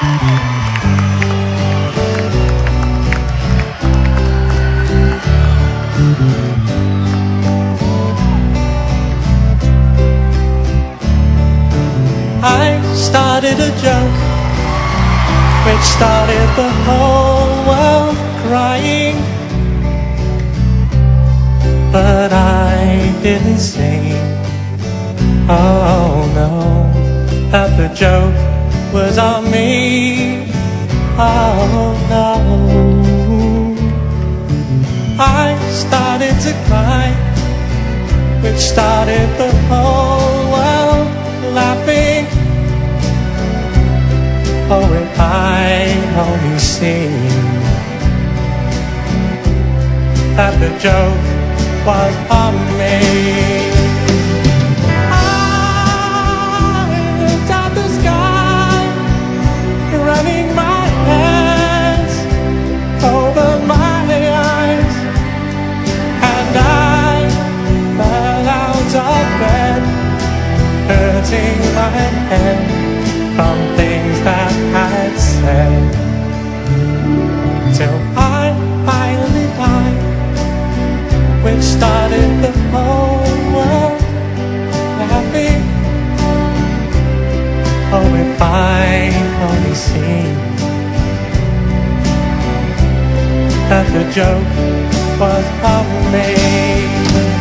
I started a joke which started the whole world crying, but I didn't say, oh no, that the joke was on me. Oh no. I started to cry, which started the whole world laughing. Oh, if I'd only seen that the joke was on me. I looked at the sky, running my hands over my eyes, and I fell out of bed, hurting my head from things that I'd said, till I finally died, which started the whole world laughing. Oh, if I'd only seen that the joke was on me.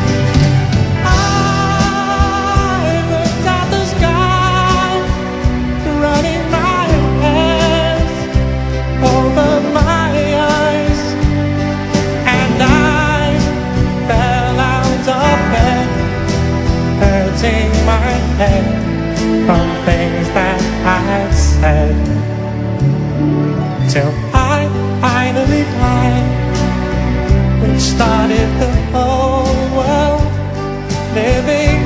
My head from things that I'd said, till I finally died, which started the whole world living.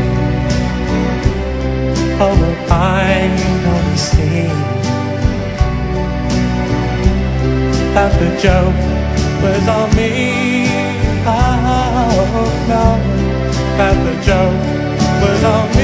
Oh, if I only see that the joke was on me. Oh no, that the joke was on me.